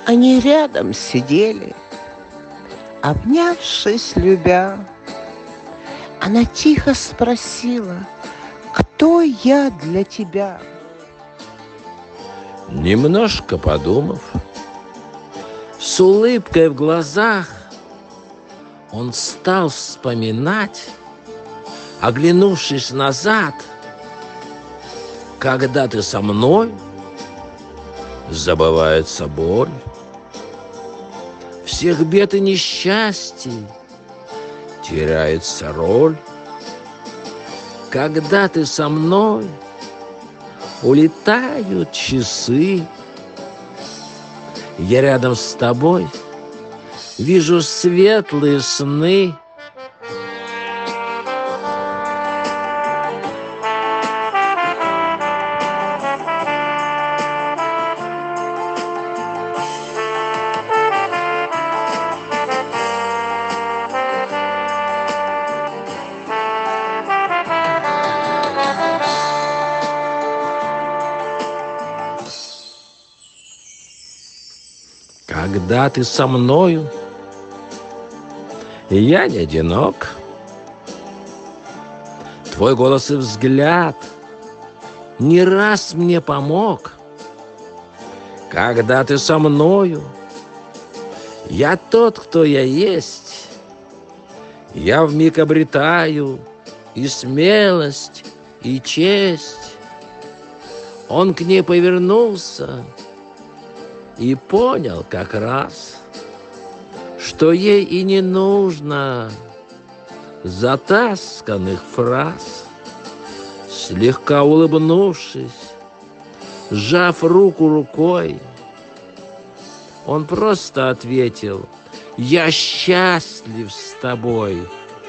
Они рядом сидели, обнявшись, любя. Она тихо спросила: кто я для тебя? Немножко подумав, с улыбкой в глазах, он стал вспоминать, оглянувшись назад: когда ты со мной, забывается боль, всех бед и несчастий теряется роль. Когда ты со мной, улетают часы, я рядом с тобой вижу светлые сны. Когда ты со мною, я не одинок. Твой голос и взгляд не раз мне помог. Когда ты со мною, я тот, кто я есть. Я вмиг обретаю и смелость, и честь. Он к ней повернулся и понял как раз, что ей и не нужно затасканных фраз. Слегка улыбнувшись, сжав руку рукой, он просто ответил: я счастлив с тобой.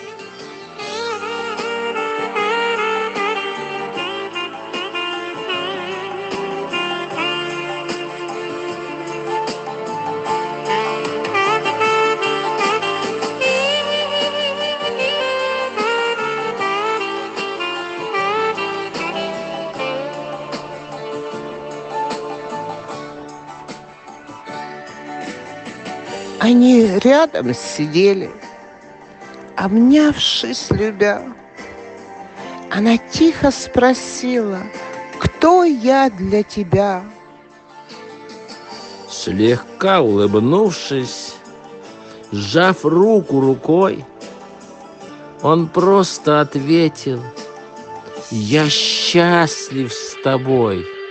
Они рядом сидели, обнявшись, любя. Она тихо спросила: кто я для тебя? Слегка улыбнувшись, сжав руку рукой, он просто ответил: я счастлив с тобой.